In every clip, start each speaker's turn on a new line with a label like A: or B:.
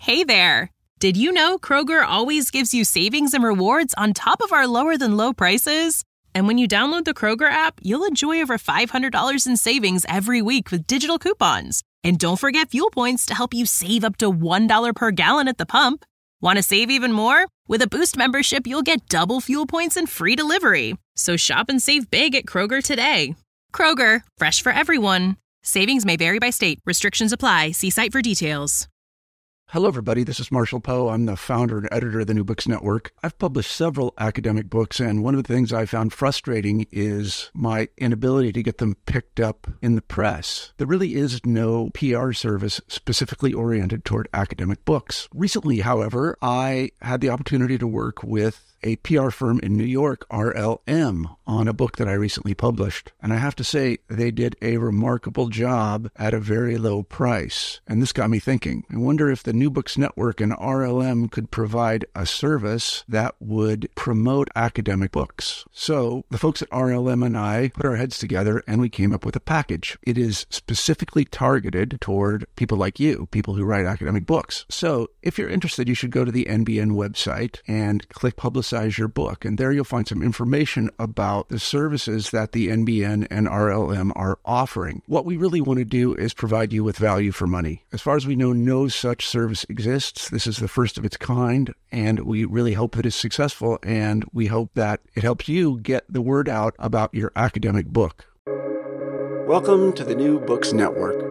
A: Hey there! Did you know Kroger always gives you savings and rewards on top of our lower than low prices? And when you download the Kroger app, you'll enjoy over $500 in savings every week with digital coupons. And don't forget fuel points to help you save up to $1 per gallon at the pump. Want to save even more? With a Boost membership, you'll get double fuel points and free delivery. So shop and save big at Kroger today. Kroger, fresh for everyone. Savings may vary by state. Restrictions apply. See site for details.
B: Hello, everybody. This is Marshall Poe. I'm the founder and editor of the New Books Network. I've published several academic books, and one of the things I found frustrating is my inability to get them picked up in the press. There really is no PR service specifically oriented toward academic books. Recently, however, I had the opportunity to work with a PR firm in New York, RLM, on a book that I recently published. And I have to say, they did a remarkable job at a very low price. And this got me thinking. I wonder if the New Books Network and RLM could provide a service that would promote academic books. So the folks at RLM and I put our heads together and we came up with a package. It is specifically targeted toward people like you, people who write academic books. So if you're interested, you should go to the NBN website and click Publicize Your Book. And there you'll find some information about the services that the NBN and RLM are offering. What we really want to do is provide you with value for money. As far as we know, no such service exists. This is the first of its kind, and we really hope that it's successful, and we hope that it helps you get the word out about your academic book. Welcome to the New Books Network.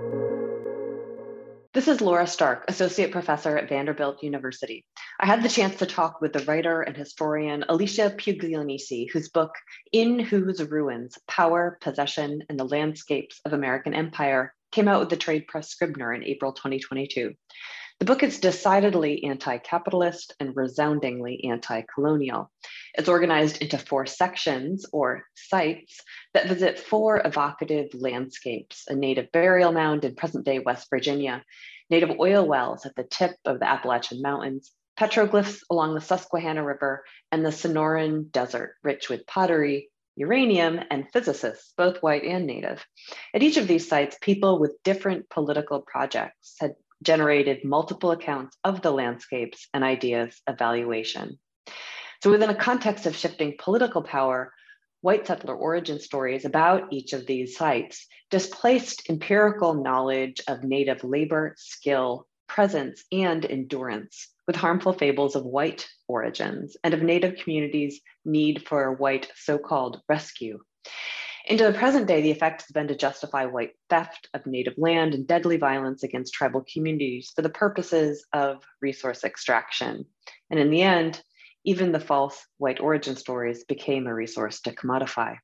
C: This is Laura Stark, Associate Professor at Vanderbilt University. I had the chance to talk with the writer and historian Alicia Puglianesi, whose book, In Whose Ruins? Power, Possession, and the Landscapes of American Empire came out with the trade press Scribner in April 2022. The book is decidedly anti-capitalist and resoundingly anti-colonial. It's organized into 4 sections, or sites, that visit 4 evocative landscapes: a native burial mound in present-day West Virginia, native oil wells at the tip of the Appalachian Mountains, petroglyphs along the Susquehanna River, and the Sonoran Desert, rich with pottery, uranium, and physicists, both white and native. At each of these sites, people with different political projects had generated multiple accounts of the landscapes and ideas of valuation. So within a context of shifting political power, white settler origin stories about each of these sites displaced empirical knowledge of native labor, skill, presence, and endurance, with harmful fables of white origins and of native communities' need for white so-called rescue. Into the present day, the effect has been to justify white theft of native land and deadly violence against tribal communities for the purposes of resource extraction. And in the end, even the false white origin stories became a resource to commodify.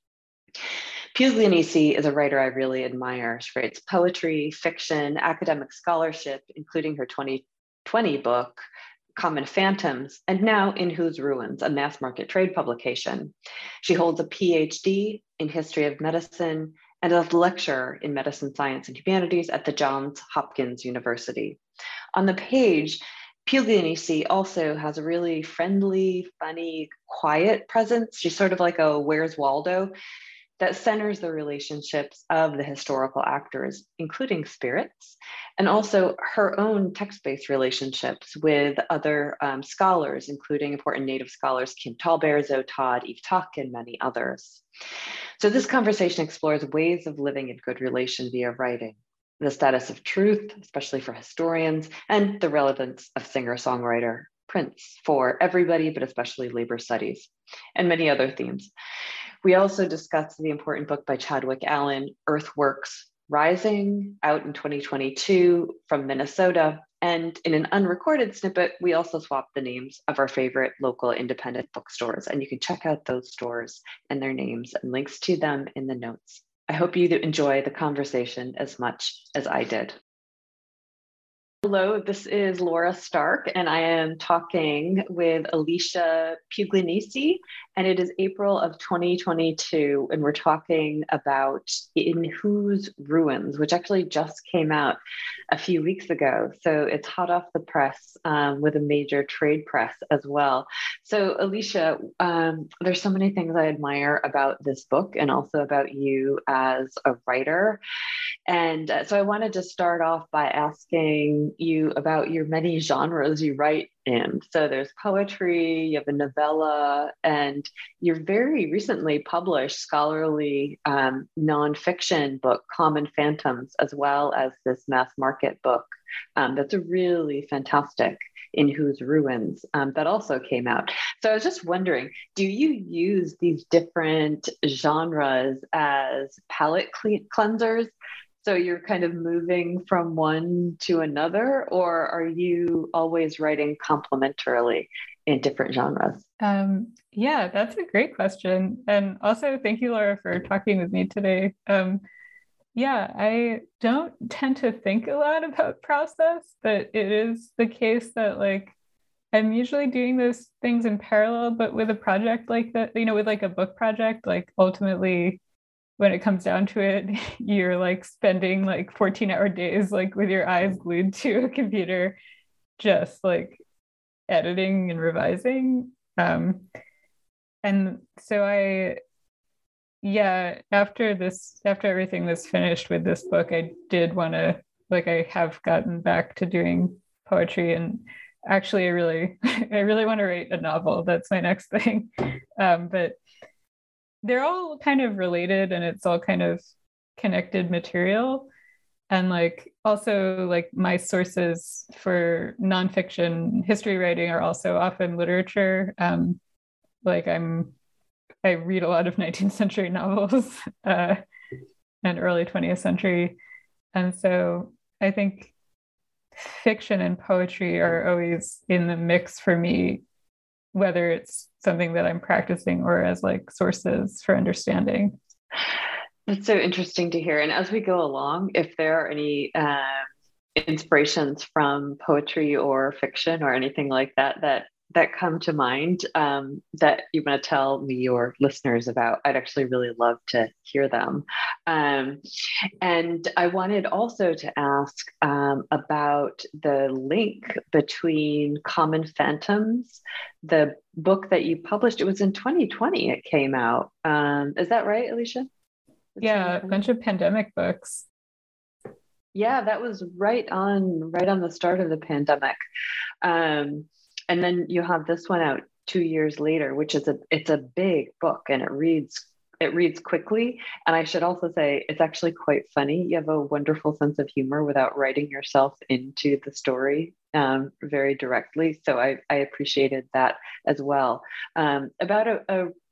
C: Puglianesi is a writer I really admire. She writes poetry, fiction, academic scholarship, including her 2020 book, Common Phantoms, and now In Whose Ruins, a mass market trade publication. She holds a PhD in history of medicine and is a lecturer in medicine, science, and humanities at the Johns Hopkins University. On the page, Puglianesi also has a really friendly, funny, quiet presence. She's sort of like a Where's Waldo that centers the relationships of the historical actors, including spirits, and also her own text-based relationships with other scholars, including important native scholars, Kim Tallbear, Zoe Todd, Eve Tuck, and many others. So this conversation explores ways of living in good relation via writing, the status of truth, especially for historians, and the relevance of singer-songwriter Prince for everybody, but especially labor studies, and many other themes. We also discussed the important book by Chadwick Allen, Earthworks Rising, out in 2022 from Minnesota. And in an unrecorded snippet, we also swapped the names of our favorite local independent bookstores. And you can check out those stores and their names and links to them in the notes. I hope you enjoy the conversation as much as I did. Hello, this is Laura Stark, and I am talking with Alicia Puglianesi, and it is April of 2022, and we're talking about In Whose Ruins, which actually just came out a few weeks ago. So it's hot off the press with a major trade press as well. So Alicia, there's so many things I admire about this book and also about you as a writer. So I wanted to start off by asking you about your many genres you write in. So there's poetry, you have a novella, and your very recently published scholarly nonfiction book, Common Phantoms, as well as this mass market book that's a really fantastic In Whose Ruins that also came out. So I was just wondering, do you use these different genres as palate cleansers? So you're kind of moving from one to another, or are you always writing complementarily in different genres?
D: Yeah, that's a great question. And also, thank you, Laura, for talking with me today. Yeah, I don't tend to think a lot about process, but it is the case that like I'm usually doing those things in parallel, but with a project like that, with like a book project, like ultimately when it comes down to it, you're like spending like 14-hour days like with your eyes glued to a computer, just like editing and revising. And so after everything that's finished with this book, I did want to, like, I have gotten back to doing poetry, and actually I really want to write a novel. That's my next thing. But they're all kind of related, and it's all kind of connected material. And like also like my sources for nonfiction history writing are also often literature. Like I read a lot of 19th century novels and early 20th century. And so I think fiction and poetry are always in the mix for me, whether it's something that I'm practicing or as like sources for understanding.
C: That's so interesting to hear. And as we go along, if there are any inspirations from poetry or fiction or anything like that come to mind that you want to tell me or listeners about, I'd actually really love to hear them. And I wanted also to ask about the link between Common Phantoms, the book that you published. It was in 2020 it came out. Is that right, Alicia?
D: Yeah, a bunch of pandemic books.
C: Yeah, that was right on the start of the pandemic. And then you have this one out 2 years later, which is it's a big book, and it reads quickly. And I should also say it's actually quite funny. You have a wonderful sense of humor without writing yourself into the story very directly. So I appreciated that as well. About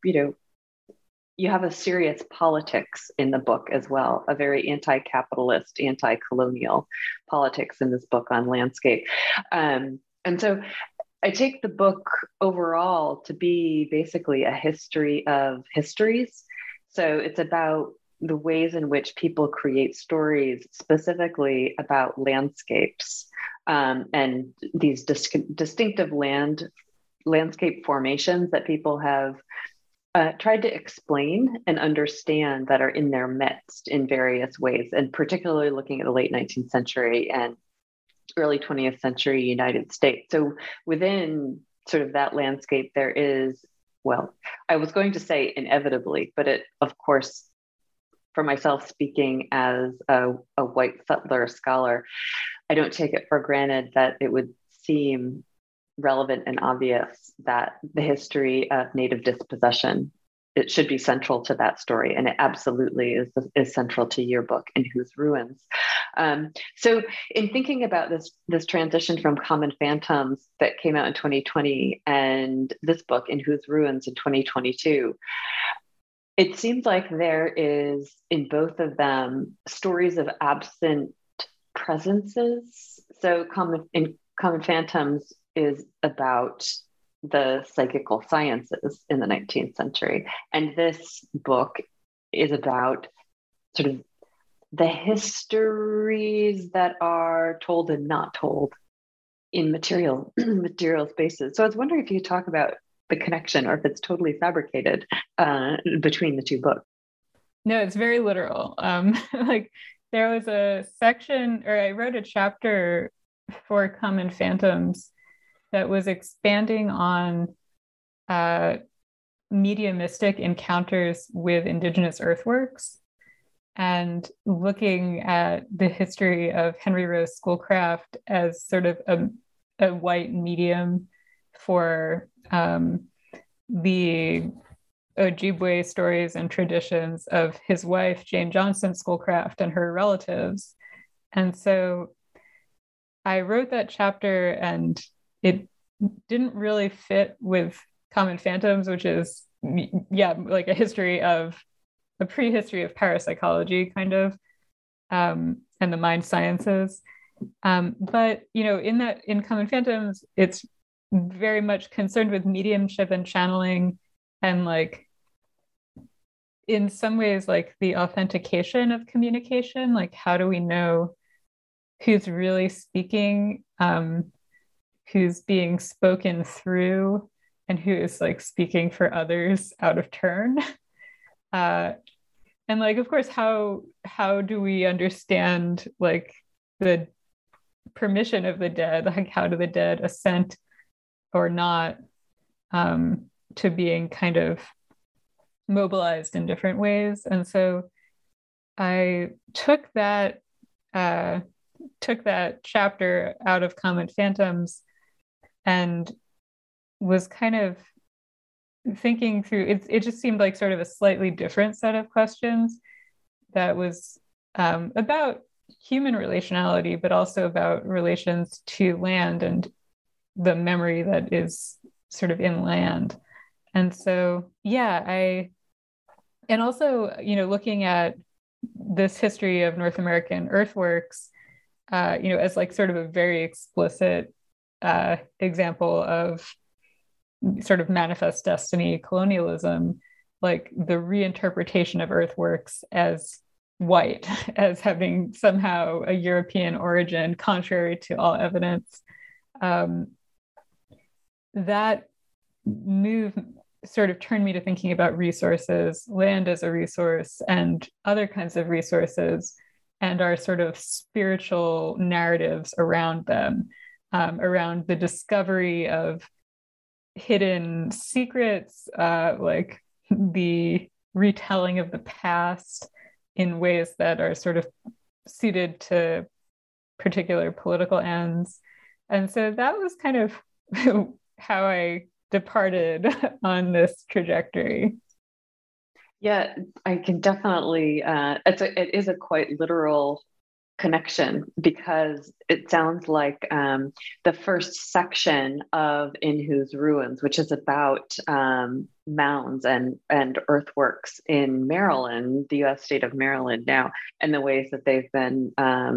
C: you have a serious politics in the book as well, a very anti-capitalist, anti-colonial politics in this book on landscape. And so I take the book overall to be basically a history of histories. So it's about the ways in which people create stories, specifically about landscapes and these distinctive landscape formations that people have tried to explain and understand that are in their midst in various ways, and particularly looking at the late 19th century and early 20th century United States. So within sort of that landscape, there is, well, I was going to say inevitably, but it, of course, for myself speaking as a white settler scholar, I don't take it for granted that it would seem relevant and obvious that the history of Native dispossession, it should be central to that story. And it absolutely is central to your book, In Whose Ruins. So in thinking about this transition from Common Phantoms that came out in 2020 and this book, In Whose Ruins, in 2022, it seems like there is in both of them stories of absent presences. So Common Phantoms is about the psychical sciences in the 19th century. And this book is about sort of the histories that are told and not told in material spaces. So I was wondering if you could talk about the connection, or if it's totally fabricated between the two books.
D: No, it's very literal. Like there was a section, or I wrote a chapter for Common Phantoms that was expanding on mediumistic encounters with indigenous earthworks. and looking at the history of Henry Rose Schoolcraft as sort of a white medium for the Ojibwe stories and traditions of his wife, Jane Johnson Schoolcraft, and her relatives. And so I wrote that chapter, and it didn't really fit with Common Phantoms, which is, like a prehistory of parapsychology, kind of, and the mind sciences. But, in Common Phantoms, it's very much concerned with mediumship and channeling, and like, in some ways, like the authentication of communication, like how do we know who's really speaking, who's being spoken through, and who is like speaking for others out of turn. And like, of course, how do we understand like the permission of the dead? Like, how do the dead assent or not to being kind of mobilized in different ways? And so I took that chapter out of Common Phantoms and was kind of thinking through it. It just seemed like sort of a slightly different set of questions that was about human relationality, but also about relations to land and the memory that is sort of in land. And so, and also, looking at this history of North American earthworks, as like sort of a very explicit example of sort of manifest destiny colonialism, like the reinterpretation of earthworks as white, as having somehow a European origin, contrary to all evidence. That move sort of turned me to thinking about resources, land as a resource, and other kinds of resources, and our sort of spiritual narratives around them, around the discovery of hidden secrets, like the retelling of the past in ways that are sort of suited to particular political ends. And so that was kind of how I departed on this trajectory.
C: Yeah, I can definitely, it is a quite literal connection, because it sounds like the first section of In Whose Ruins, which is about mounds and earthworks in Maryland, the US state of Maryland now, and the ways that they've been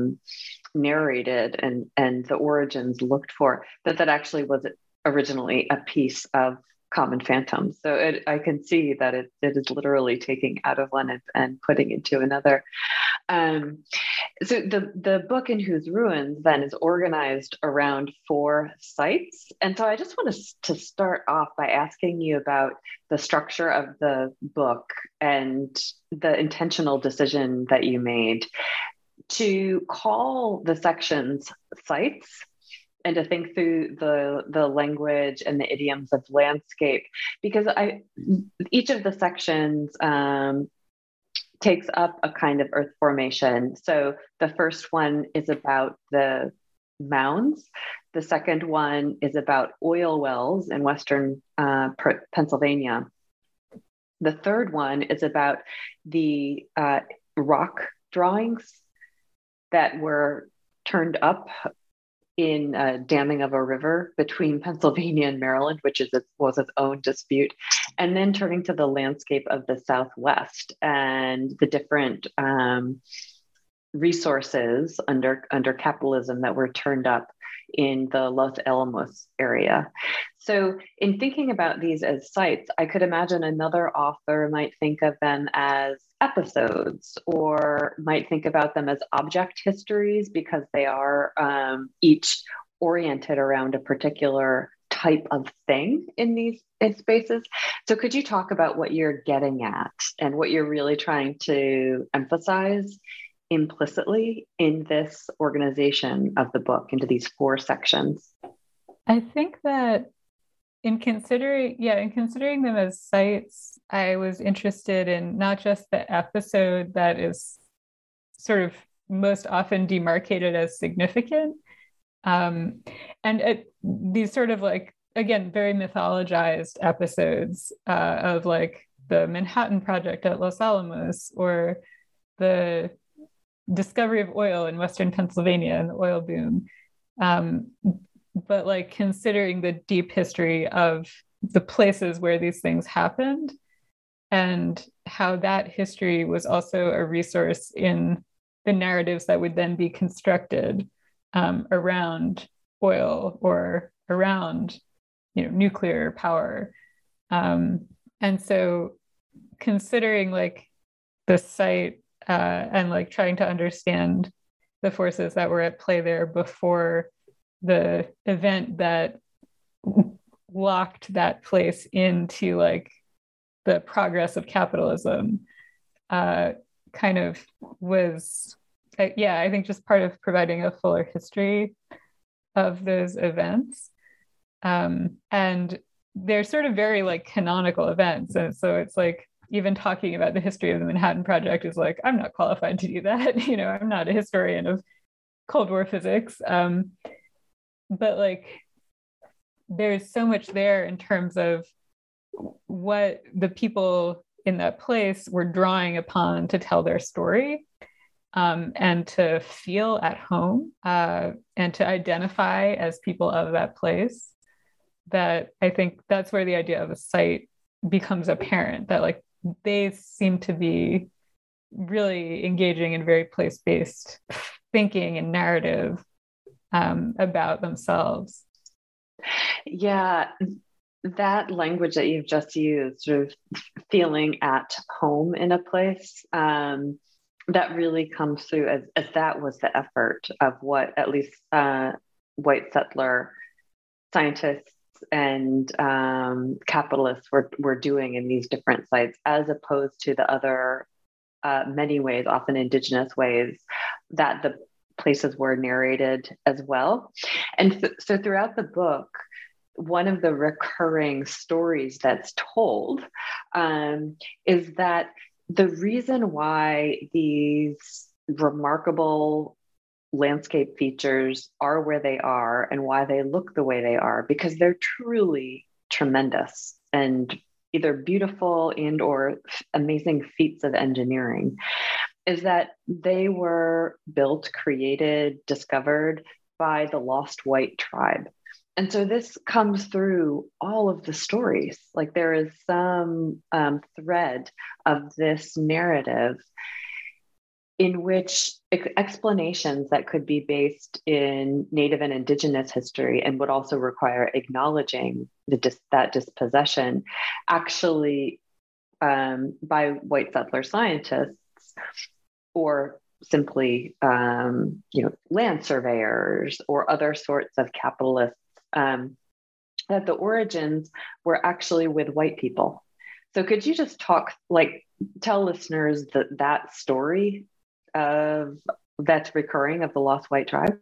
C: narrated and the origins looked for, that actually was originally a piece of Common Phantoms. So I can see that it is literally taking out of one and putting into another. So the book In Whose Ruins then is organized around 4 sites. And so I just want to start off by asking you about the structure of the book and the intentional decision that you made to call the sections sites, and to think through the language and the idioms of landscape, because each of the sections takes up a kind of earth formation. So the first one is about the mounds. The second one is about oil wells in Western Pennsylvania. The third one is about the rock drawings that were turned up in damming of a river between Pennsylvania and Maryland, which was its own dispute, and then turning to the landscape of the Southwest and the different resources under capitalism that were turned up in the Los Alamos area. So in thinking about these as sites, I could imagine another author might think of them as episodes, or might think about them as object histories, because they are each oriented around a particular type of thing in these spaces. So could you talk about what you're getting at and what you're really trying to emphasize implicitly in this organization of the book into these 4 sections?
D: I think that in considering them as sites, I was interested in not just the episode that is sort of most often demarcated as significant. And these sort of like, again, very mythologized episodes of like the Manhattan Project at Los Alamos, or the discovery of oil in Western Pennsylvania and the oil boom. But like considering the deep history of the places where these things happened, and how that history was also a resource in the narratives that would then be constructed around oil or around, nuclear power. And so considering like the site and like trying to understand the forces that were at play there before the event that locked that place into like the progress of capitalism kind of was, I think just part of providing a fuller history of those events. And they're sort of very like canonical events. And so it's like, even talking about the history of the Manhattan Project is like, I'm not qualified to do that. I'm not a historian of Cold War physics. But like, there's so much there in terms of what the people in that place were drawing upon to tell their story, and to feel at home, and to identify as people of that place, that I think that's where the idea of a site becomes apparent, that like they seem to be really engaging in very place-based thinking and narrative about themselves.
C: Yeah, that language that you've just used, sort of feeling at home in a place, that really comes through as that was the effort of what at least white settler scientists and capitalists were doing in these different sites, as opposed to the other many ways, often indigenous ways, that the places were narrated as well. And so throughout the book, one of the recurring stories that's told is that the reason why these remarkable landscape features are where they are and why they look the way they are, because they're truly tremendous and either beautiful and or amazing feats of engineering, is that they were built, created, discovered by the lost white tribe. And so this comes through all of the stories. Like there is some thread of this narrative in which explanations that could be based in Native and Indigenous history and would also require acknowledging that dispossession, actually by white settler scientists, or simply land surveyors or other sorts of capitalists, that the origins were actually with white people. So could you just tell listeners that story of that's recurring of the lost white tribe?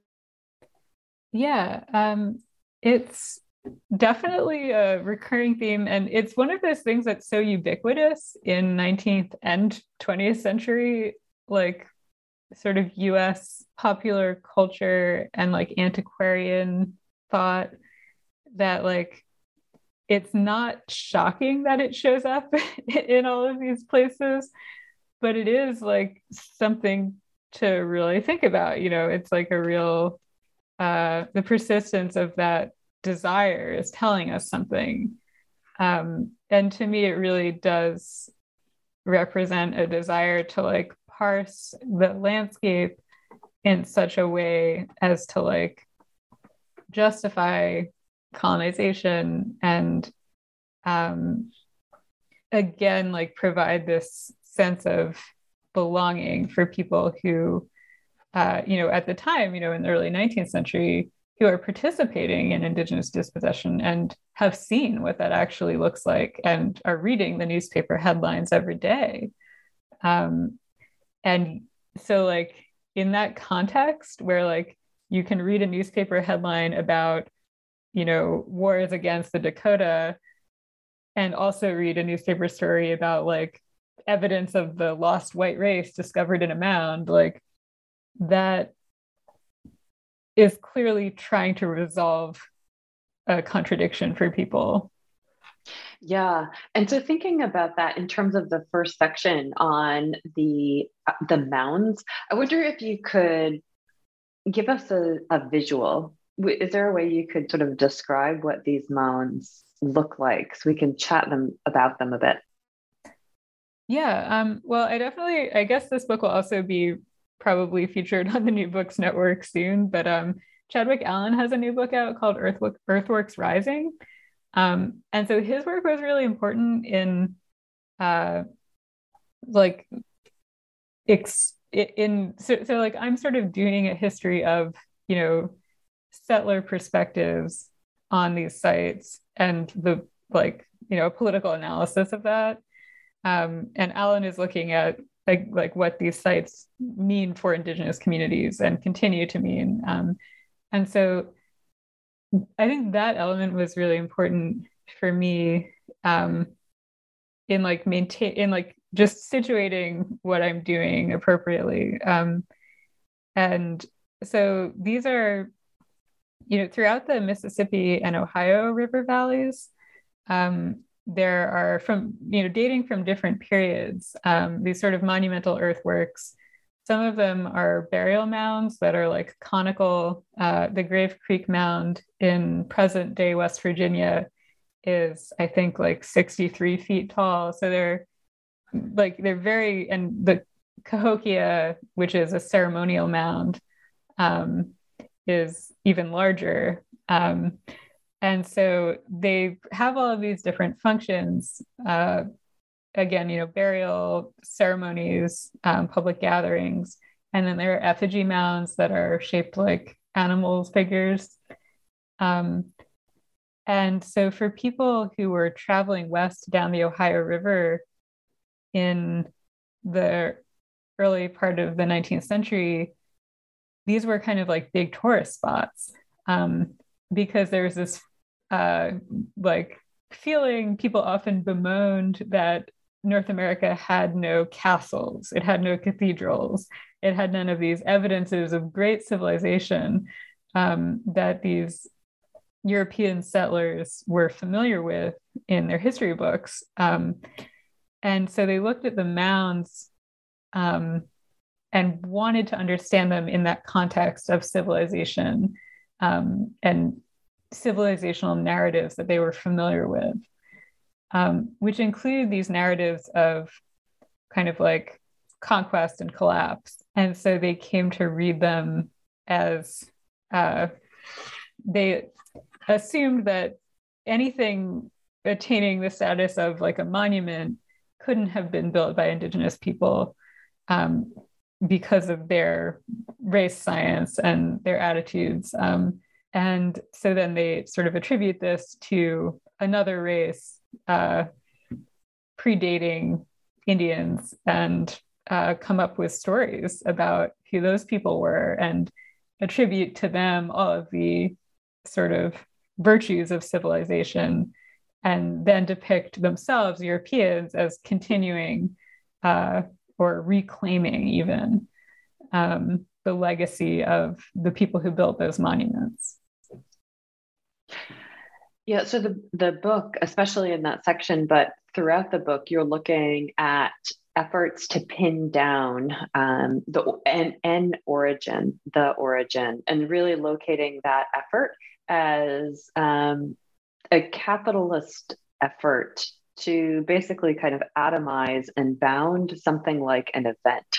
D: Yeah, it's definitely a recurring theme, and it's one of those things that's so ubiquitous in 19th and 20th century, like sort of US popular culture and like antiquarian thought, that like it's not shocking that it shows up in all of these places, but it is like something to really think about. It's like a real the persistence of that desire is telling us something, and to me it really does represent a desire to like parse the landscape in such a way as to like justify colonization and again like provide this sense of belonging for people who at the time, in the early 19th century, who are participating in Indigenous dispossession and have seen what that actually looks like and are reading the newspaper headlines every day. And so like in that context where like you can read a newspaper headline about, wars against the Dakota, and also read a newspaper story about like evidence of the lost white race discovered in a mound, like that is clearly trying to resolve a contradiction for people.
C: Yeah. And so thinking about that in terms of the first section on the mounds, I wonder if you could give us a visual. Is there a way you could sort of describe what these mounds look like so we can chat about them a bit?
D: Yeah. Well, I guess this book will also be probably featured on the New Books Network soon, but Chadwick Allen has a new book out called Earthworks Rising. And so his work was really important in like so like I'm sort of doing a history of, you know, settler perspectives on these sites and the like, you know, political analysis of that. And Allen is looking at like what these sites mean for Indigenous communities and continue to mean. And so I think that element was really important for me, in like just situating what I'm doing appropriately. And so these are, you know, throughout the Mississippi and Ohio river valleys, there are from, you know, dating from different periods, these sort of monumental earthworks. Some of them are burial mounds that are like conical. The Grave Creek Mound in present day West Virginia is, I think, like 63 feet tall. So they're very, and the Cahokia, which is a ceremonial mound, is even larger. And so they have all of these different functions. Again, you know, burial ceremonies, public gatherings, and then there are effigy mounds that are shaped like animals figures. And so for people who were traveling west down the Ohio River in the early part of the 19th century, these were kind of like big tourist spots, because there was this like feeling, people often bemoaned that North America had no castles, it had no cathedrals, it had none of these evidences of great civilization that these European settlers were familiar with in their history books. And so they looked at the mounds and wanted to understand them in that context of civilization, and civilizational narratives that they were familiar with, which include these narratives of kind of like conquest and collapse. And so they came to read them as they assumed that anything attaining the status of like a monument couldn't have been built by Indigenous people, because of their race science and their attitudes. And so then they sort of attribute this to another race predating Indians, and come up with stories about who those people were and attribute to them all of the sort of virtues of civilization, and then depict themselves, Europeans, as continuing or reclaiming even the legacy of the people who built those monuments.
C: Yeah, so the book, especially in that section, but throughout the book, you're looking at efforts to pin down the origin, and really locating that effort as a capitalist effort to basically kind of atomize and bound something like an event,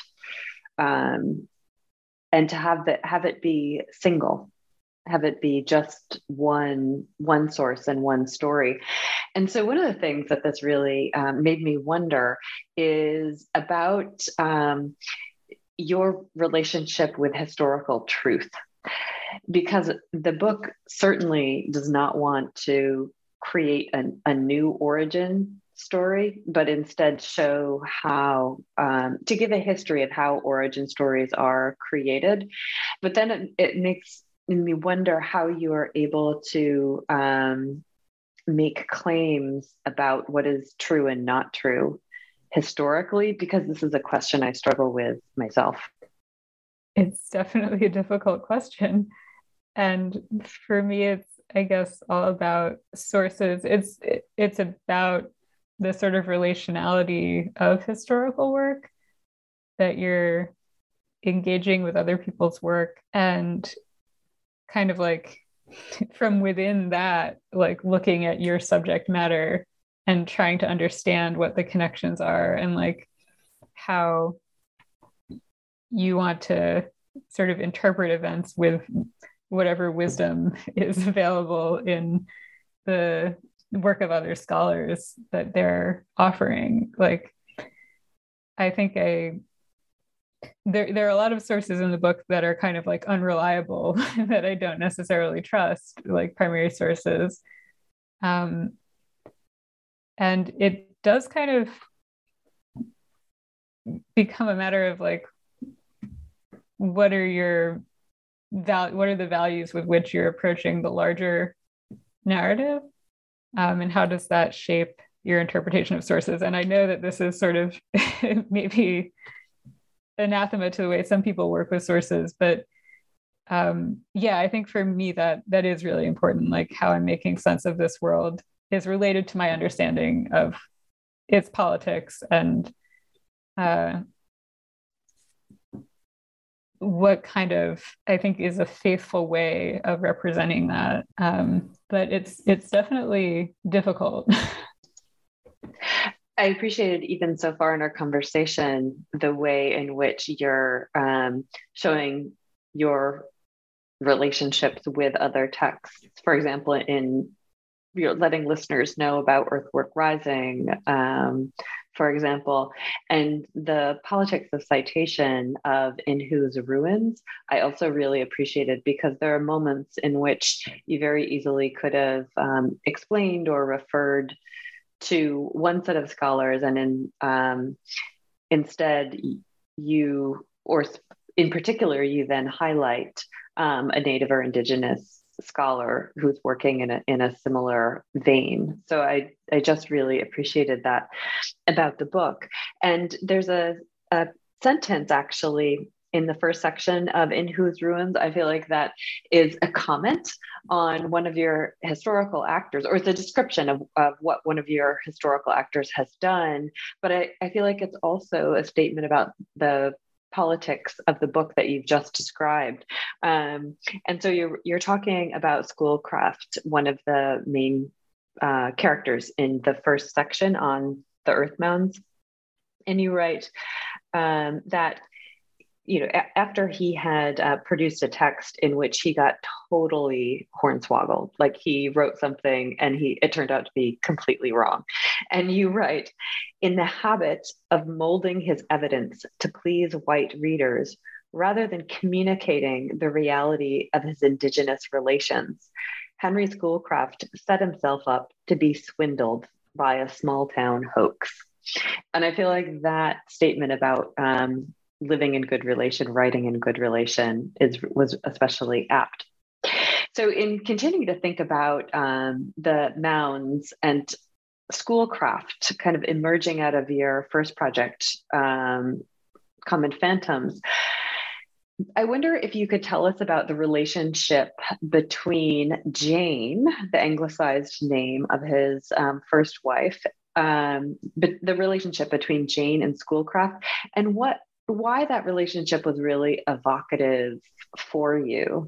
C: and to have it be single, have it be just one source and one story. And so one of the things that this really made me wonder is about your relationship with historical truth, because the book certainly does not want to create a new origin story, but instead show how, to give a history of how origin stories are created. But then it makes me wonder how you are able to make claims about what is true and not true historically, because this is a question I struggle with myself.
D: it's definitely a difficult question. And for me, it's, I guess, all about sources. It's about the sort of relationality of historical work, that you're engaging with other people's work and kind of like from within that, like looking at your subject matter and trying to understand what the connections are and like how you want to sort of interpret events with whatever wisdom is available in the work of other scholars that they're offering. Like, I think there are a lot of sources in the book that are kind of like unreliable that I don't necessarily trust, like primary sources. And it does kind of become a matter of like, what are the values with which you're approaching the larger narrative? And how does that shape your interpretation of sources? And I know that this is sort of maybe anathema to the way some people work with sources, but yeah, I think for me that is really important. Like how I'm making sense of this world is related to my understanding of its politics and what kind of, I think, is a faithful way of representing that. But it's definitely difficult.
C: I appreciated even so far in our conversation, the way in which you're showing your relationships with other texts. For example, in letting listeners know about Earthwork Rising, for example, and the politics of citation of In Whose Ruins, I also really appreciated, because there are moments in which you very easily could have explained or referred to one set of scholars, and instead you, or in particular, you then highlight a Native or Indigenous scholar who's working in a similar vein. So I just really appreciated that about the book. And there's a sentence actually in the first section of In Whose Ruins, I feel like that is a comment on one of your historical actors, or it's a description of what one of your historical actors has done. But I feel like it's also a statement about the politics of the book that you've just described. And so you're talking about Schoolcraft, one of the main characters in the first section on the Earth Mounds. And you write that, after he had produced a text in which he got totally hornswoggled, like he wrote something and it turned out to be completely wrong. And you write, in the habit of molding his evidence to please white readers, rather than communicating the reality of his Indigenous relations, Henry Schoolcraft set himself up to be swindled by a small town hoax. And I feel like that statement about living in good relation, writing in good relation was especially apt. So in continuing to think about the mounds and Schoolcraft kind of emerging out of your first project, Common Phantoms, I wonder if you could tell us about the relationship between Jane, the anglicized name of his first wife, but the relationship between Jane and Schoolcraft, and why that relationship was really evocative for you.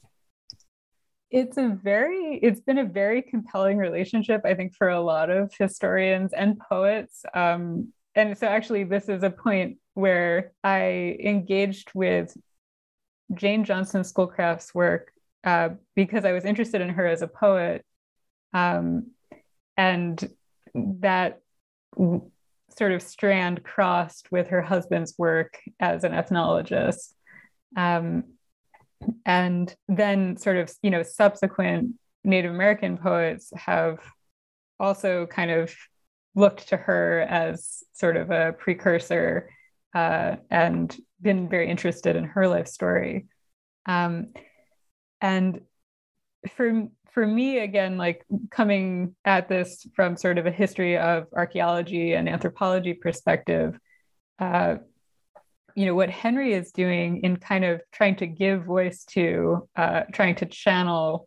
D: It's been a very compelling relationship, I think, for a lot of historians and poets. And so actually, this is a point where I engaged with Jane Johnson Schoolcraft's work because I was interested in her as a poet. And that sort of strand crossed with her husband's work as an ethnologist. And then sort of, subsequent Native American poets have also kind of looked to her as sort of a precursor and been very interested in her life story. And for me, again, like coming at this from sort of a history of archaeology and anthropology perspective, what Henry is doing in kind of trying to give voice to, trying to channel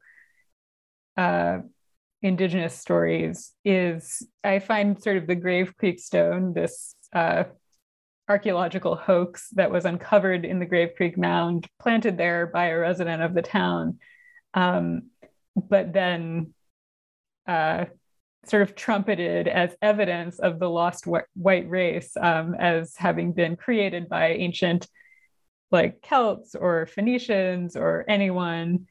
D: Indigenous stories is, I find sort of the Grave Creek Stone, this archaeological hoax that was uncovered in the Grave Creek Mound, planted there by a resident of the town, but then sort of trumpeted as evidence of the lost white race, as having been created by ancient, like, Celts or Phoenicians or anyone.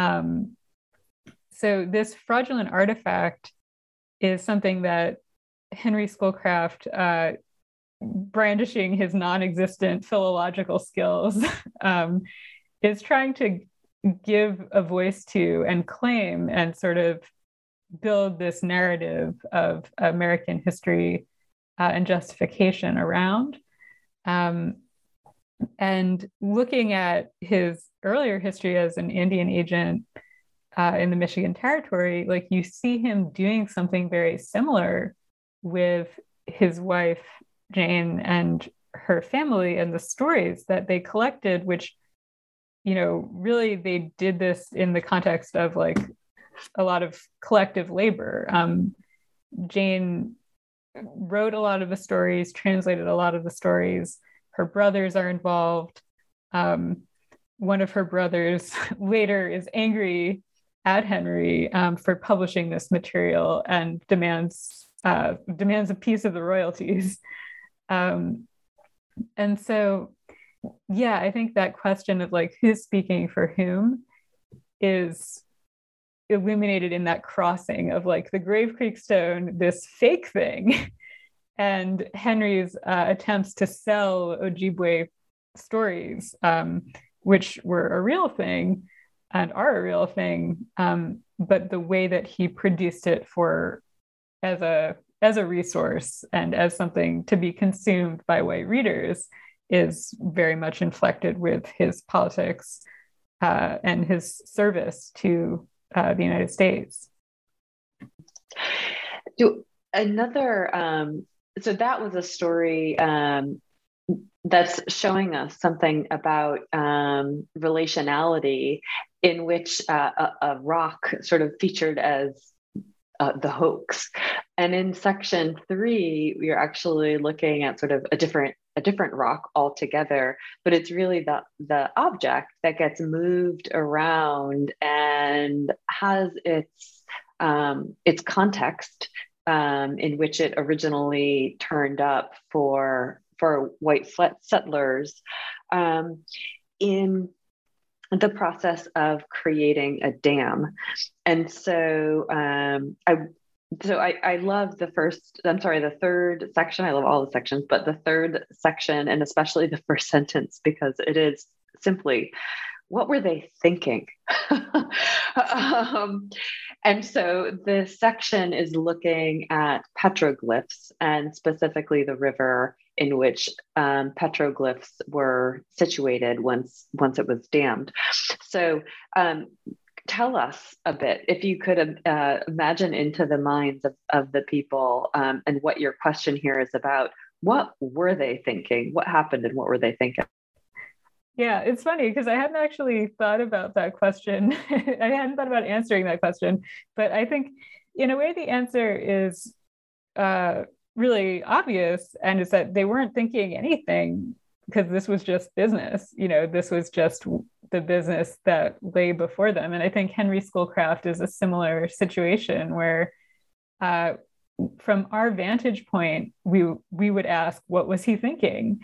D: So this fraudulent artifact is something that Henry Schoolcraft, brandishing his non-existent philological skills, is trying to give a voice to and claim and sort of build this narrative of American history and justification around. And looking at his earlier history as an Indian agent in the Michigan Territory, like, you see him doing something very similar with his wife, Jane, and her family, and the stories that they collected, which, really they did this in the context of, like, a lot of collective labor. Jane wrote a lot of the stories, translated a lot of the stories. Her brothers are involved. One of her brothers later is angry at Henry for publishing this material and demands a piece of the royalties. And so, yeah, I think that question of, like, who's speaking for whom is illuminated in that crossing of, like, the Grave Creek Stone, this fake thing, and Henry's attempts to sell Ojibwe stories, which were a real thing and are a real thing, but the way that he produced it as a resource and as something to be consumed by white readers is very much inflected with his politics and his service to the United States.
C: So that was a story that's showing us something about relationality, in which a rock sort of featured as the hoax. And in section 3, we are actually looking at sort of a different rock altogether, but it's really the object that gets moved around and has its context in which it originally turned up for white settlers in the process of creating a dam. And so I love the third section. I love all the sections, but the third section, and especially the first sentence, because it is simply, what were they thinking? And so this section is looking at petroglyphs, and specifically the river in which petroglyphs were situated once it was dammed. So tell us a bit, if you could imagine into the minds of the people, and what your question here is about. What were they thinking? What happened and what were they thinking?
D: Yeah, it's funny because I hadn't actually thought about that question. I hadn't thought about answering that question, but I think in a way the answer is really obvious, and is that they weren't thinking anything, because this was just business. This was just the business that lay before them. And I think Henry Schoolcraft is a similar situation where from our vantage point, we would ask, what was he thinking?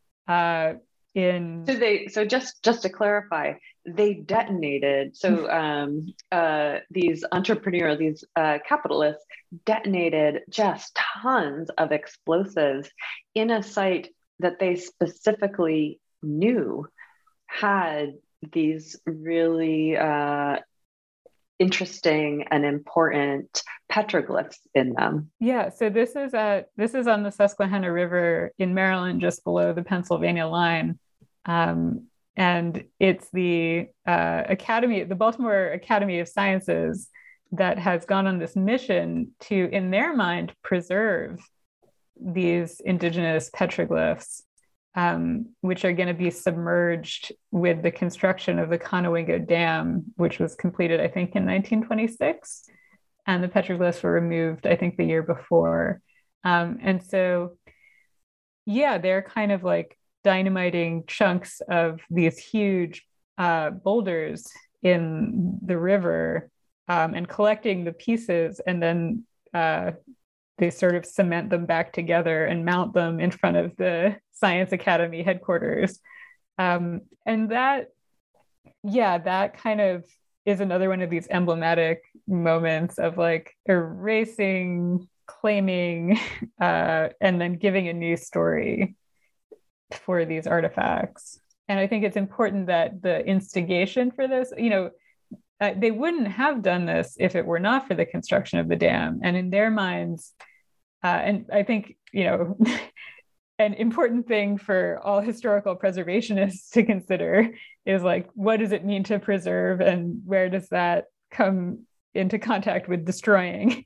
D: So just to clarify, they detonated. So these capitalists detonated just tons of explosives in a site that they specifically knew had these really interesting and important petroglyphs in them. Yeah, so this is on the Susquehanna River in Maryland, just below the Pennsylvania line, and it's the Baltimore Academy of Sciences that has gone on this mission to, in their mind, preserve these indigenous petroglyphs which are going to be submerged with the construction of the Conowingo Dam, which was completed, I think, in 1926. And the petroglyphs were removed, I think, the year before. And so, yeah, they're kind of like dynamiting chunks of these huge boulders in the river and collecting the pieces, and then they sort of cement them back together and mount them in front of the Science Academy headquarters. And that kind of is another one of these emblematic moments of like erasing, claiming, and then giving a new story for these artifacts. And I think it's important that the instigation for this, they wouldn't have done this if it were not for the construction of the dam. And in their minds, and I think, an important thing for all historical preservationists to consider is like, what does it mean to preserve, and where does that come into contact with destroying?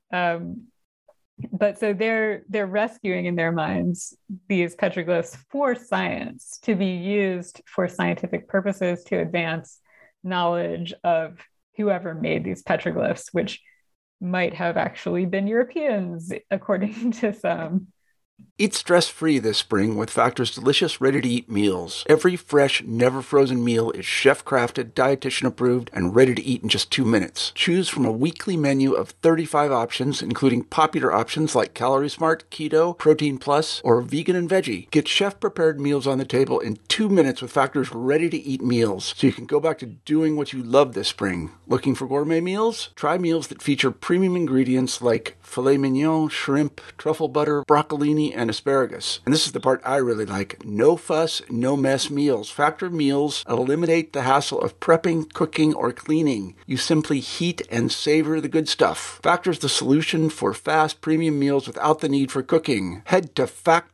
D: But so they're rescuing in their minds these petroglyphs for science, to be used for scientific purposes, to advance knowledge of whoever made these petroglyphs, which might have actually been Europeans, according to some.
B: Eat stress-free this spring with Factor's delicious ready-to-eat meals. Every fresh, never-frozen meal is chef-crafted, dietitian-approved, and ready to eat in just 2 minutes. Choose from a weekly menu of 35 options, including popular options like Calorie Smart, Keto, Protein Plus, or Vegan and Veggie. Get chef-prepared meals on the table in 2 minutes with Factor's ready-to-eat meals, so you can go back to doing what you love this spring. Looking for gourmet meals? Try meals that feature premium ingredients like filet mignon, shrimp, truffle butter, broccolini, and asparagus. And this is the part I really like. No fuss, no mess meals. Factor meals eliminate the hassle of prepping, cooking, or cleaning. You simply heat and savor the good stuff. Factor's the solution for fast premium meals without the need for cooking. Head to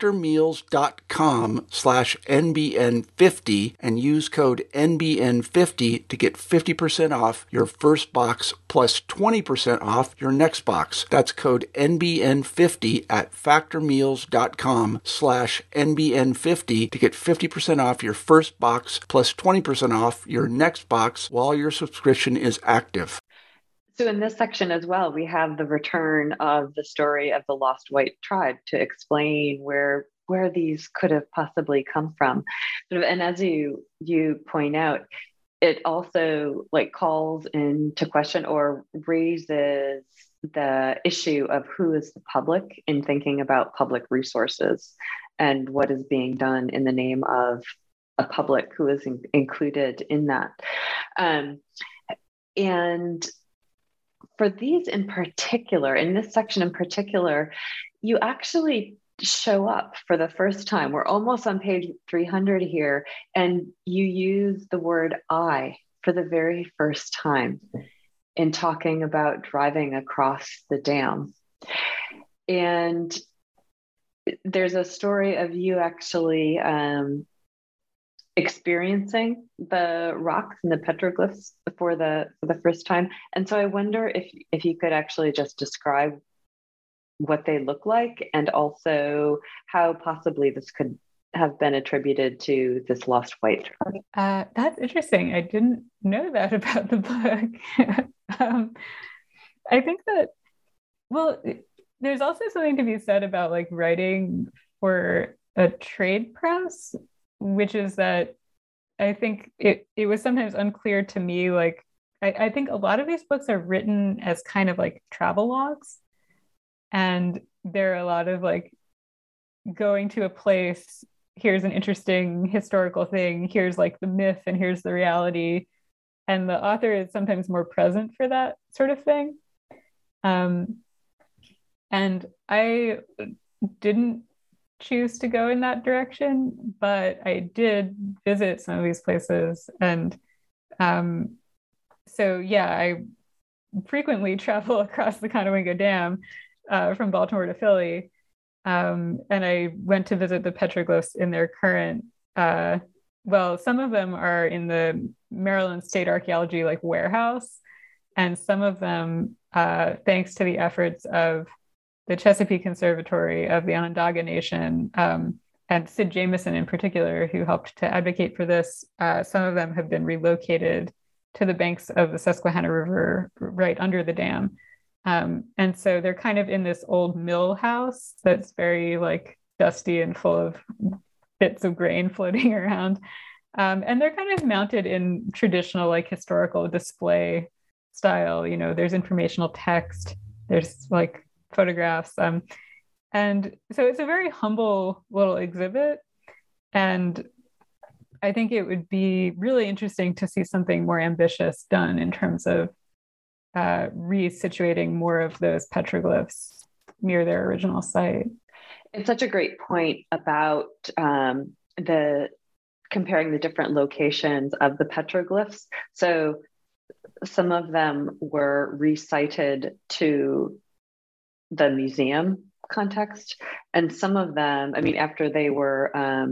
B: factormeals.com/NBN50 and use code NBN50 to get 50% off your first box plus 20% off your next box. That's code NBN50 at factormeals.com/NBN50 to get 50% off your first box plus 20% off your next box while your subscription is active.
C: So in this section as well, we have the return of the story of the Lost White Tribe to explain where these could have possibly come from. And as you point out, it also calls into question or raises the issue of who is the public in thinking about public resources and what is being done in the name of a public who is included in that. And for these in particular, in this section in particular, you actually show up for the first time. We're almost on page 300 here, and you use the word I for the very first time in talking about driving across the dam. And there's a story of you actually experiencing the rocks and the petroglyphs for the first time. And so I wonder if you could actually just describe what they look like, and also how possibly this could have been attributed to this Lost White Tribe.
D: That's interesting. I didn't know that about the book. I think that, there's also something to be said about writing for a trade press, which is that I think it was sometimes unclear to me. I think a lot of these books are written as kind of like travel logs. And there are a lot of going to a place, here's an interesting historical thing, here's the myth, and here's the reality. And the author is sometimes more present for that sort of thing. And I didn't choose to go in that direction, but I did visit some of these places. And so, yeah, I frequently travel across the Conowingo Dam from Baltimore to Philly. And I went to visit the petroglyphs in their current, some of them are in the Maryland State Archaeology warehouse. And some of them, thanks to the efforts of the Chesapeake Conservatory of the Onondaga Nation, and and Sid Jameson in particular, who helped to advocate for this, some of them have been relocated to the banks of the Susquehanna River right under the dam. And so they're kind of in this old mill house that's very like dusty and full of bits of grain floating around. And they're kind of mounted in traditional like historical display style. You know, there's informational text, there's like photographs. And so it's a very humble little exhibit. And I think it would be really interesting to see something more ambitious done in terms of resituating more of those petroglyphs near their original site.
C: It's such a great point about the comparing the different locations of the petroglyphs. So some of them were recited to the museum context, and some of them, I mean, after they were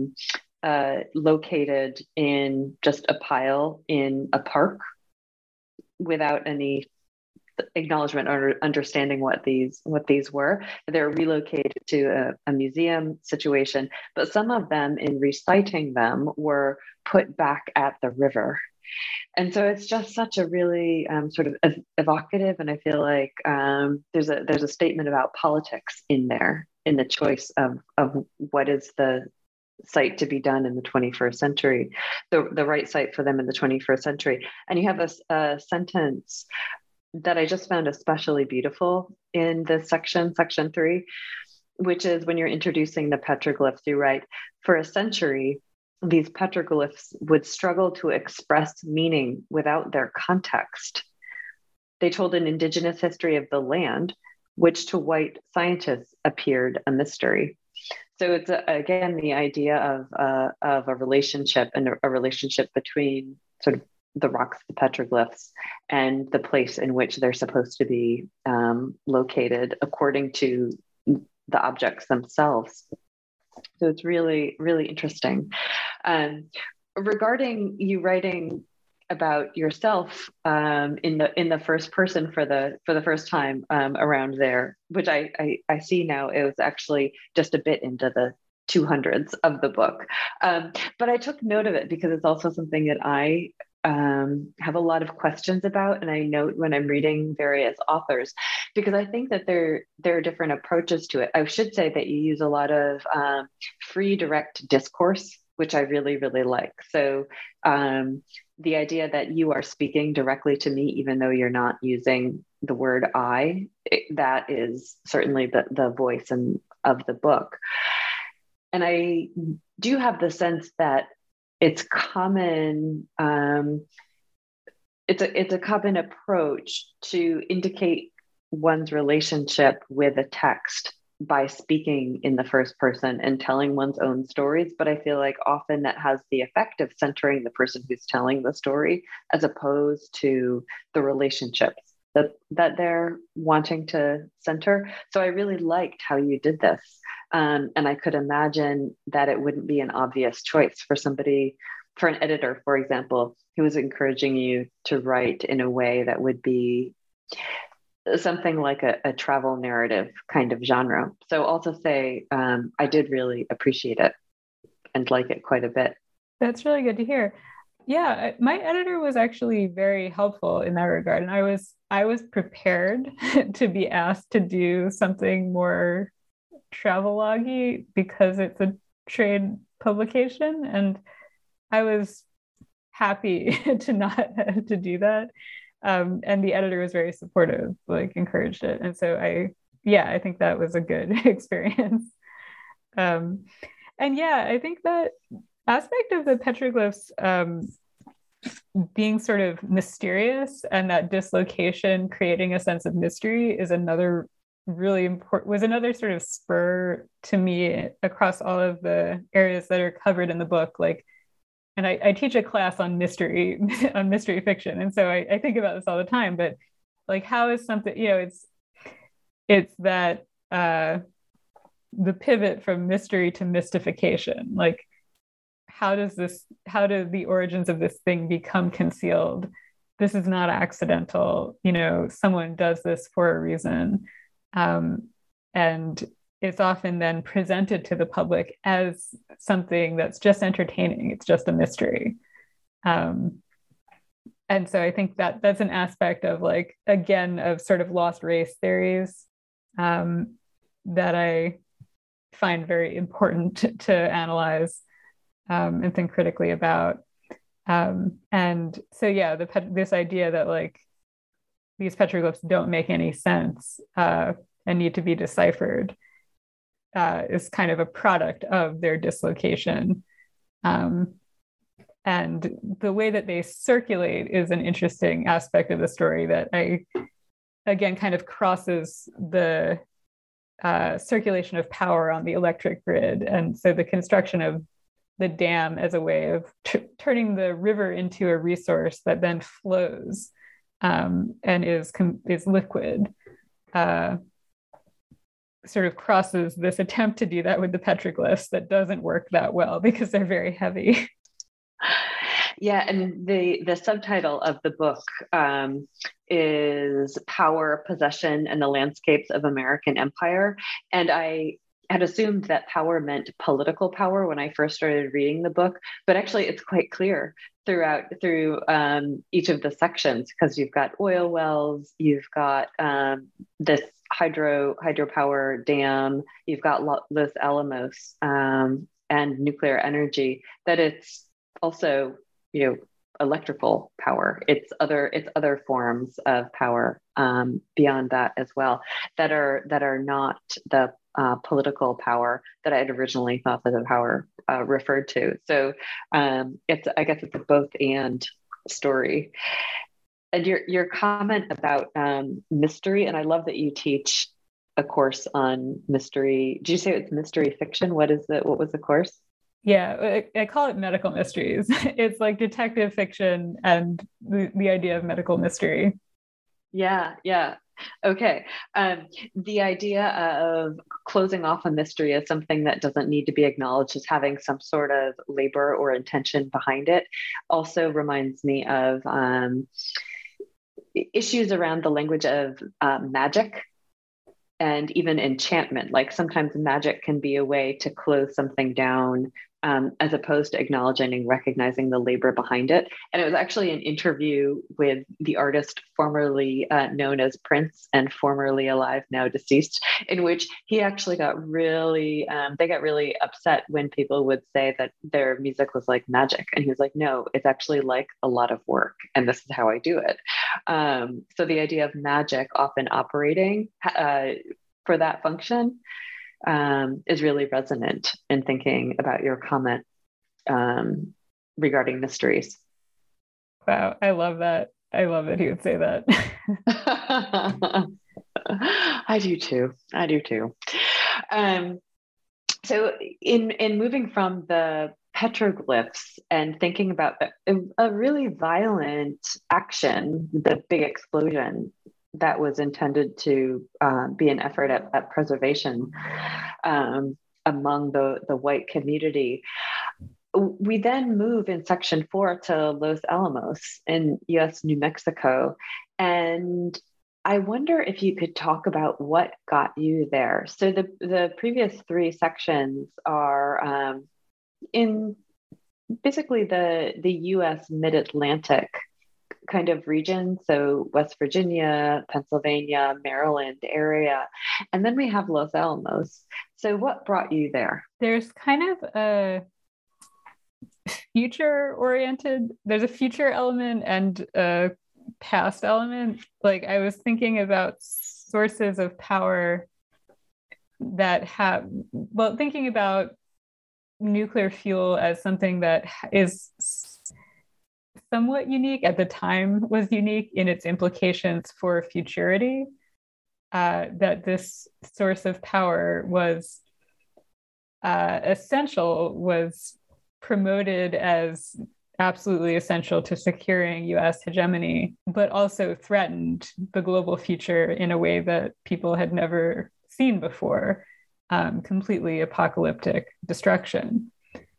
C: located in just a pile in a park without any acknowledgement or understanding what these were, they're relocated to a museum situation. But some of them, in reciting them, were put back at the river. And so it's just such a really sort of evocative, and I feel like there's a statement about politics in there, in the choice of what is the site to be done in the 21st century, the right site for them in the 21st century. And you have a sentence that I just found especially beautiful in this section 3, which is when you're introducing the petroglyphs, you write, for a century, these petroglyphs would struggle to express meaning without their context. They told an indigenous history of the land, which to white scientists appeared a mystery. So it's again the idea of a relationship, and a relationship between sort of the rocks, the petroglyphs, and the place in which they're supposed to be located according to the objects themselves. So it's really, really interesting. Regarding you writing about yourself in the first person for the first time around there, which I see now, it was actually just a bit into the 200s of the book. But I took note of it because it's also something that I have a lot of questions about, and I note when I'm reading various authors, because I think that there are different approaches to it. I should say that you use a lot of free direct discourse, which I really, really like. So the idea that you are speaking directly to me, even though you're not using the word I, that is certainly the voice of the book. And I do have the sense that it's common. It's a common approach to indicate one's relationship with a text by speaking in the first person and telling one's own stories. But I feel like often that has the effect of centering the person who's telling the story, as opposed to the relationships that they're wanting to center. So I really liked how you did this. And I could imagine that it wouldn't be an obvious choice for an editor, for example, who was encouraging you to write in a way that would be something like a travel narrative kind of genre. So also say, I did really appreciate it and like it quite a bit.
D: That's really good to hear. Yeah, my editor was actually very helpful in that regard. And I was prepared to be asked to do something more travelogue-y because it's a trade publication. And I was happy to not have to do that. And the editor was very supportive, like encouraged it. And so I think that was a good experience. And yeah, I think that aspect of the petroglyphs being sort of mysterious and that dislocation creating a sense of mystery is another really important, was another sort of spur to me across all of the areas that are covered in the book. Like, and I teach a class on mystery fiction. And so I think about this all the time, but like, how is something, it's that the pivot from mystery to mystification, like, how do the origins of this thing become concealed? This is not accidental. Someone does this for a reason. And it's often then presented to the public as something that's just entertaining. It's just a mystery. And so I think that that's an aspect of, like, again, of sort of lost race theories that I find very important to analyze and think critically about. And so, yeah, this idea that, like, these petroglyphs don't make any sense and need to be deciphered is kind of a product of their dislocation. And the way that they circulate is an interesting aspect of the story that again, kind of crosses the circulation of power on the electric grid. And so the construction of the dam as a way of turning the river into a resource that then flows and is liquid, sort of crosses this attempt to do that with the petroglyphs that doesn't work that well because they're very heavy.
C: Yeah, and the subtitle of the book is Power, Possession, and the Landscapes of American Empire. And I had assumed that power meant political power when I first started reading the book, but actually it's quite clear through each of the sections, because you've got oil wells, you've got this hydropower dam, you've got Los Alamos and nuclear energy, that it's also, electrical power. It's other forms of power beyond that as well that are not the political power that I had originally thought that the power referred to. So I guess it's a both and story. And your comment about mystery, and I love that you teach a course on mystery. Did you say it's mystery fiction? What was the course?
D: Yeah, I call it medical mysteries. It's like detective fiction and the idea of medical mystery.
C: Yeah. Okay. The idea of closing off a mystery as something that doesn't need to be acknowledged as having some sort of labor or intention behind it also reminds me of issues around the language of magic and even enchantment. Like sometimes magic can be a way to close something down as opposed to acknowledging and recognizing the labor behind it. And it was actually an interview with the artist formerly known as Prince and formerly alive, now deceased, in which he actually got really upset when people would say that their music was like magic. And he was like, no, it's actually like a lot of work. And this is how I do it. So the idea of magic often operating for that function is really resonant in thinking about your comment regarding mysteries.
D: Wow, I love that. I love that he would say that.
C: I do too. So in moving from the petroglyphs and thinking about a really violent action, the big explosion that was intended to be an effort at preservation among the white community. We then move in section 4 to Los Alamos in US New Mexico. And I wonder if you could talk about what got you there. So the previous 3 sections are in basically the US mid-Atlantic kind of region, so West Virginia, Pennsylvania, Maryland area. And then we have Los Alamos. So what brought you there?
D: There's kind of a future element and a past element. Like I was thinking about sources of power that thinking about nuclear fuel as something that is somewhat unique at the time, was unique in its implications for futurity, that this source of power was was promoted as absolutely essential to securing US hegemony, but also threatened the global future in a way that people had never seen before, completely apocalyptic destruction.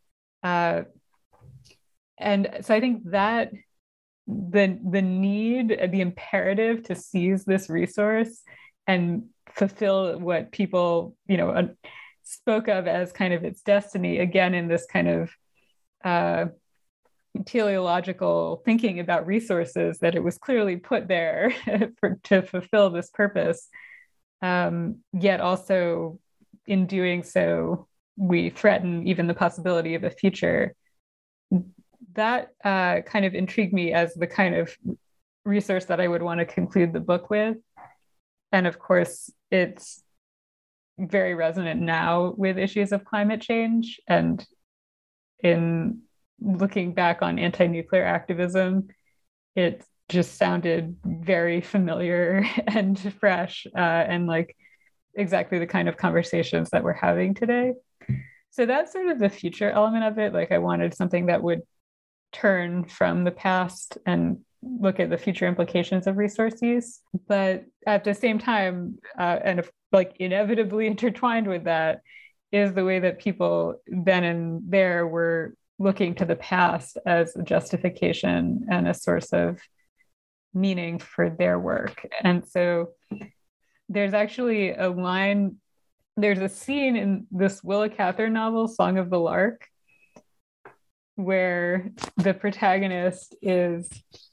D: And so I think that the need, the imperative to seize this resource and fulfill what people, spoke of as kind of its destiny, again, in this kind of teleological thinking about resources, that it was clearly put there to fulfill this purpose. Yet also in doing so, we threaten even the possibility of a future. That kind of intrigued me as the kind of resource that I would want to conclude the book with. And of course, it's very resonant now with issues of climate change. And in looking back on anti-nuclear activism, it just sounded very familiar and fresh, and like exactly the kind of conversations that we're having today. So that's sort of the future element of it. Like I wanted something that would turn from the past and look at the future implications of resource use. But at the same time, and if, like inevitably intertwined with that, is the way that people then and there were looking to the past as a justification and a source of meaning for their work. And so there's actually there's a scene in this Willa Cather novel, Song of the Lark, where the protagonist is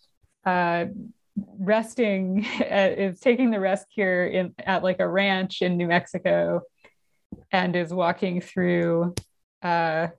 D: resting, is taking the rest cure at like a ranch in New Mexico, and is walking through a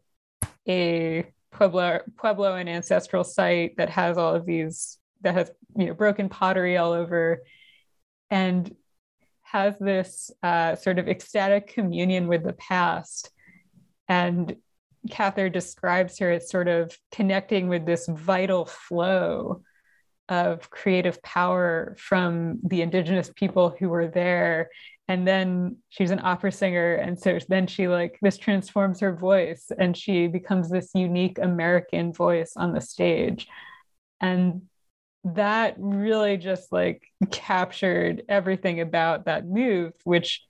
D: Pueblo and ancestral site that has all of these, that has broken pottery all over, and has this sort of ecstatic communion with the past. And Cather describes her as sort of connecting with this vital flow of creative power from the indigenous people who were there. And then she's an opera singer. And so then this transforms her voice, and she becomes this unique American voice on the stage. And that really just like captured everything about that move, which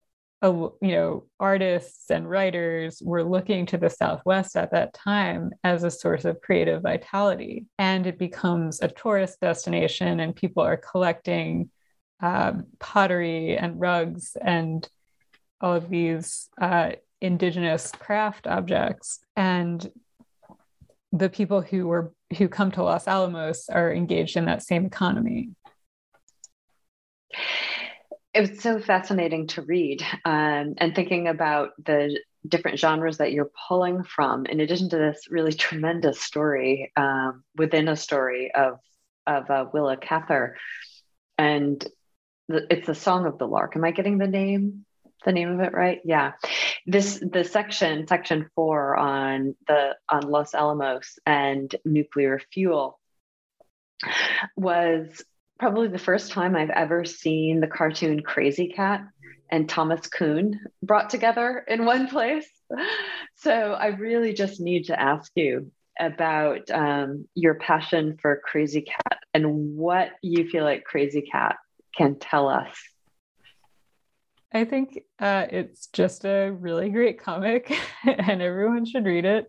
D: artists and writers were looking to the Southwest at that time as a source of creative vitality. And it becomes a tourist destination, and people are collecting pottery and rugs and all of these indigenous craft objects. And the people who come to Los Alamos are engaged in that same economy.
C: It was so fascinating to read, and thinking about the different genres that you're pulling from, in addition to this really tremendous story within a story of Willa Cather. And it's the Song of the Lark. Am I getting the name of it right? Yeah. The section 4 on Los Alamos and nuclear fuel was probably the first time I've ever seen the cartoon Crazy Cat and Thomas Kuhn brought together in one place. So I really just need to ask you about your passion for Crazy Cat and what you feel like Crazy Cat can tell us.
D: I think it's just a really great comic and everyone should read it.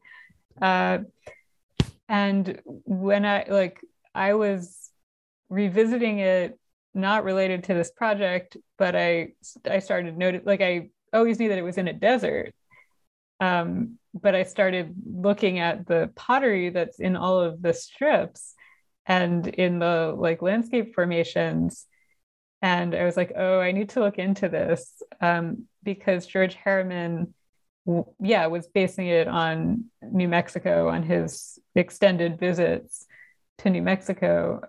D: And when I was revisiting it, not related to this project, but I started noticing, like I always knew that it was in a desert. But I started looking at the pottery that's in all of the strips and in the landscape formations. And I was like, oh, I need to look into this, because George Harriman, was basing it on New Mexico, on his extended visits to New Mexico.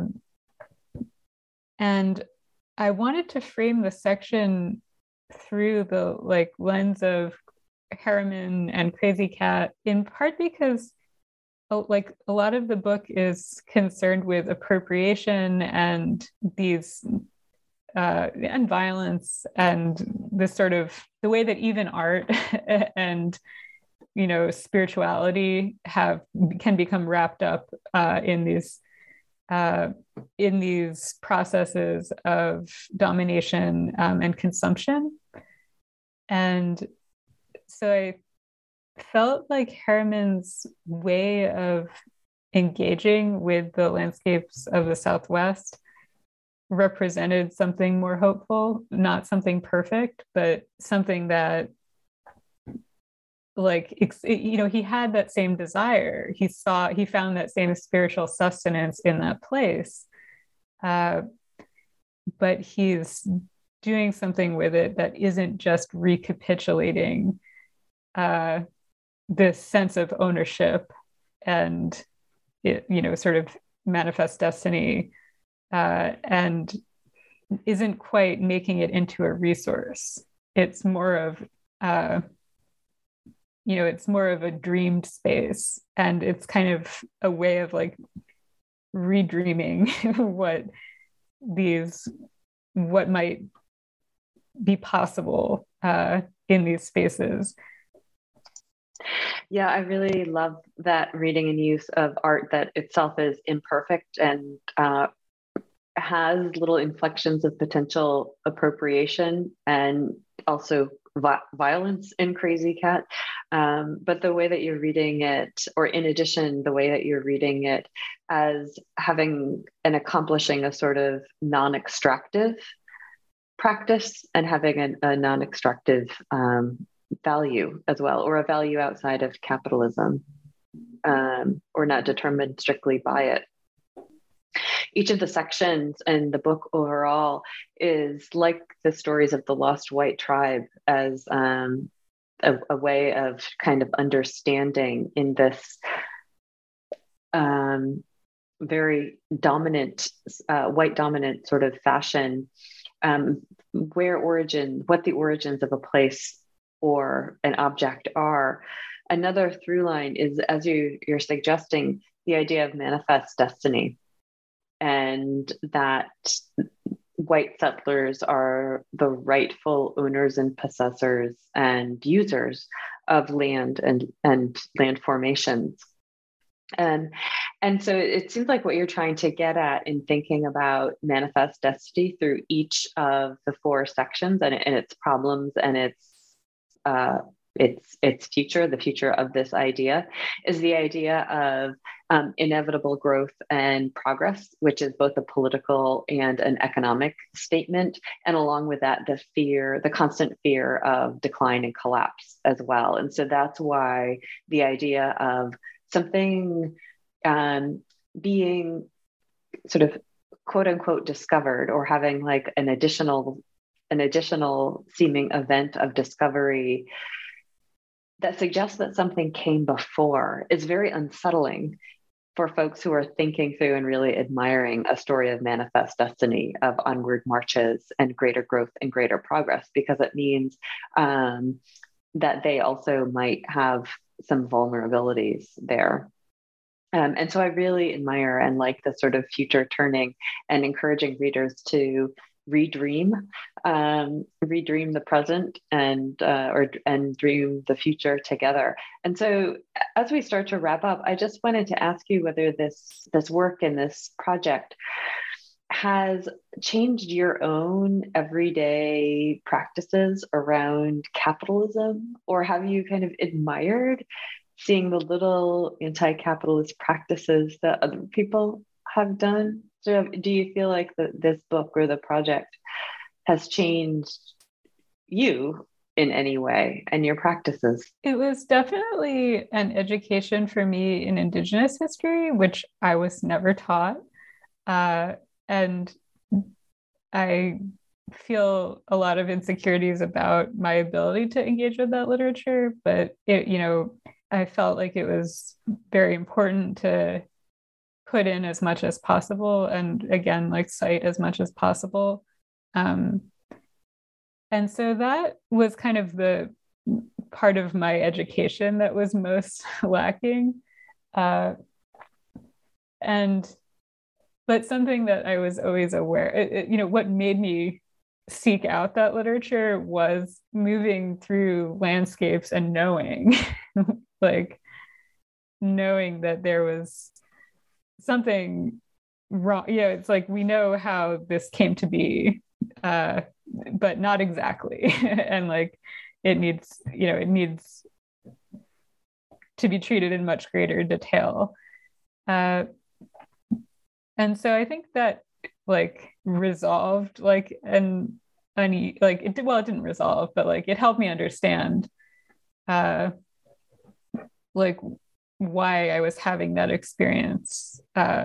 D: And I wanted to frame the section through the lens of Harriman and Crazy Cat, in part because a lot of the book is concerned with appropriation and these and violence, and this sort of the way that even art and spirituality can become wrapped up in these processes of domination and consumption. And so I felt like Harriman's way of engaging with the landscapes of the Southwest represented something more hopeful, not something perfect, but something that, like, he had that same desire. He found that same spiritual sustenance in that place. But he's doing something with it that isn't just recapitulating this sense of ownership and sort of manifest destiny, and isn't quite making it into a resource. It's more of it's more of a dreamed space, and it's kind of a way of like redreaming what might be possible in these spaces.
C: Yeah, I really love that reading and use of art that itself is imperfect and has little inflections of potential appropriation and also violence in Crazy Cat. But the way that you're reading it, or in addition, the way that you're reading it as having and accomplishing a sort of non-extractive practice and having a non-extractive value as well, or a value outside of capitalism, or not determined strictly by it. Each of the sections in the book overall is like the stories of the Lost White Tribe as a way of kind of understanding in this very dominant, white dominant sort of fashion, what the origins of a place or an object are. Another through line is, as you're suggesting, the idea of manifest destiny, and that white settlers are the rightful owners and possessors and users of land and land formations. And so it seems like what you're trying to get at in thinking about manifest destiny through each of the four sections and its problems and its future, the future of this idea, is the idea of inevitable growth and progress, which is both a political and an economic statement. And along with that, the constant fear of decline and collapse as well. And so that's why the idea of something being sort of quote unquote discovered, or having like an additional seeming event of discovery that suggests that something came before, is very unsettling for folks who are thinking through and really admiring a story of manifest destiny, of onward marches and greater growth and greater progress, because it means that they also might have some vulnerabilities there. And so I really admire and like the sort of future turning and encouraging readers to redream the present and dream the future together. And so as we start to wrap up, I just wanted to ask you whether this work and this project has changed your own everyday practices around capitalism, or have you kind of admired seeing the little anti-capitalist practices that other people have done? So do you feel like this book or the project has changed you in any way and your practices?
D: It was definitely an education for me in Indigenous history, which I was never taught. And I feel a lot of insecurities about my ability to engage with that literature, but I felt like it was very important to put in as much as possible, and again, like cite as much as possible. And so that was kind of the part of my education that was most lacking. But something that I was always aware, what made me seek out that literature was moving through landscapes and knowing that there was something wrong. It's like, we know how this came to be, but not exactly. And like, it needs to be treated in much greater detail. And so I think that like resolved like like it didn't resolve, but like it helped me understand like why I was having that experience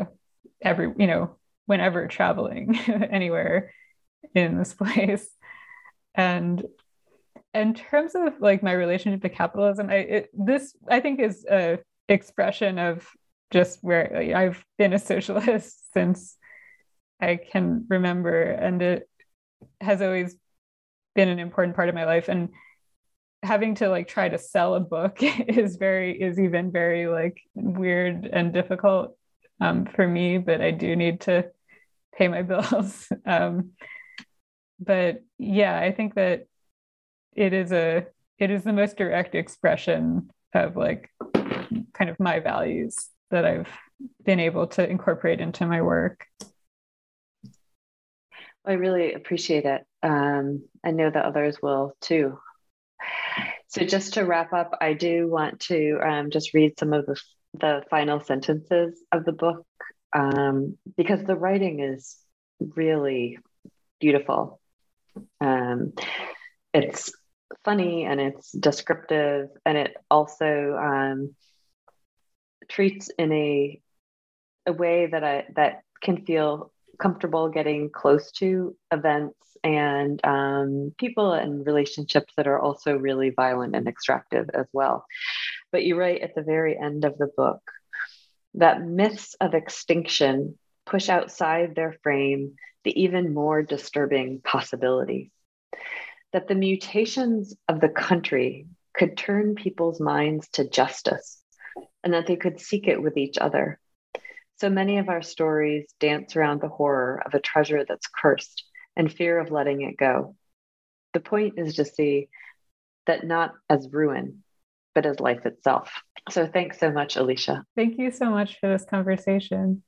D: whenever traveling anywhere in this place. And in terms of like my relationship to capitalism, this I think is a expression of just where like, I've been a socialist since I can remember, and it has always been an important part of my life. And having to like try to sell a book is even very like weird and difficult for me, but I do need to pay my bills. But yeah, I think that it is the most direct expression of like kind of my values that I've been able to incorporate into my work.
C: I really appreciate it. I know that others will too. So just to wrap up, I do want to just read some of the final sentences of the book, because the writing is really beautiful. It's funny and it's descriptive, and it also treats in a way that can feel comfortable getting close to events and people and relationships that are also really violent and extractive as well. But you write at the very end of the book that myths of extinction push outside their frame the even more disturbing possibilities. That the mutations of the country could turn people's minds to justice, and that they could seek it with each other. So many of our stories dance around the horror of a treasure that's cursed and fear of letting it go. The point is to see that not as ruin, but as life itself. So thanks so much, Alicia.
D: Thank you so much for this conversation.